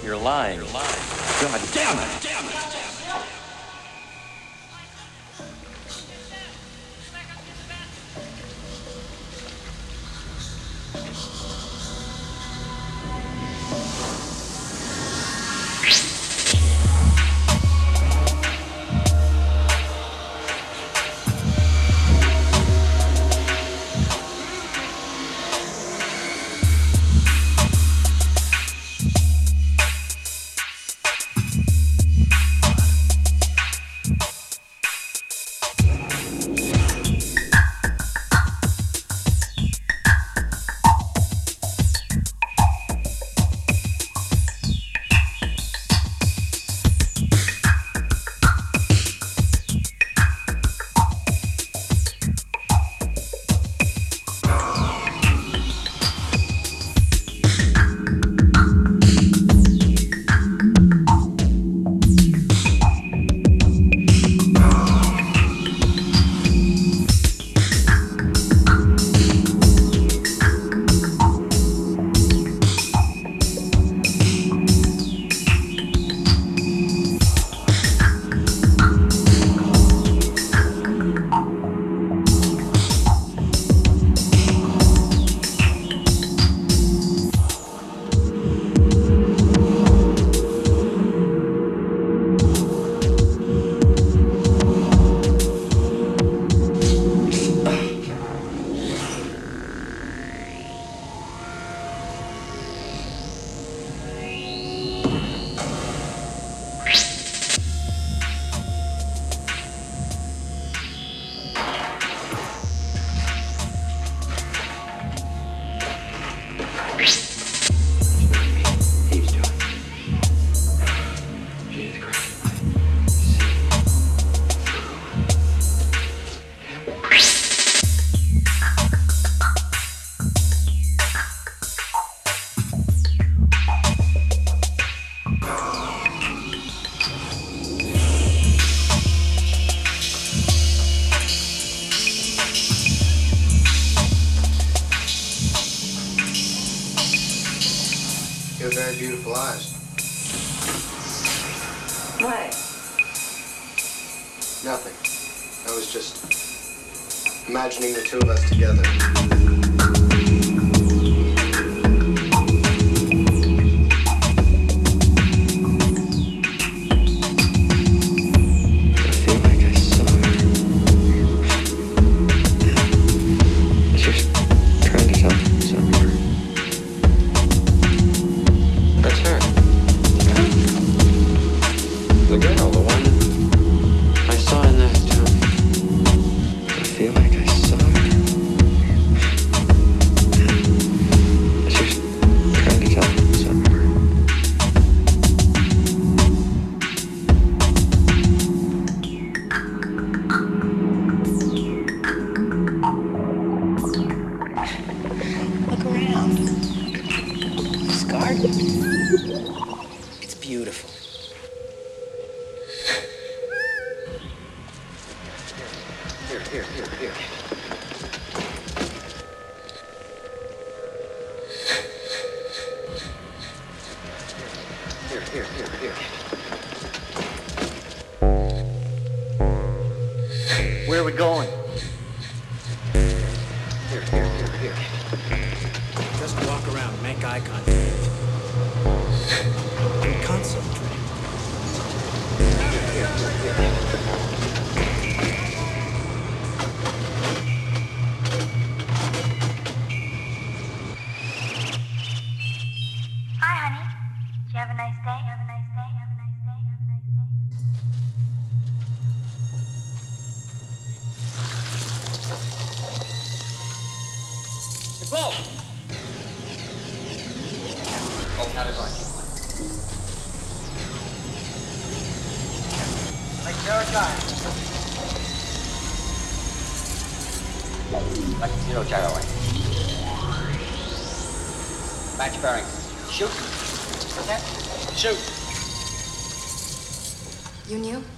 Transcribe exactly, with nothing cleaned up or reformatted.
You're lying. You're lying. God damn it! Damn it! You have very beautiful eyes. What? Nothing. I was just imagining the two of us together. It's beautiful. Here, here, here, here. Here, here, here, here. Where are we going? Here, here, here, here. Just walk around, make eye contact. And concentrate. Here, here, here, here. Hi, honey. Did you have a nice day? Have a nice day? Have a nice day? Have a nice Hey, Paul! Oh, how's it going? Like zero time. Like zero gyro. Match bearing. Shoot. Okay? Shoot! You knew?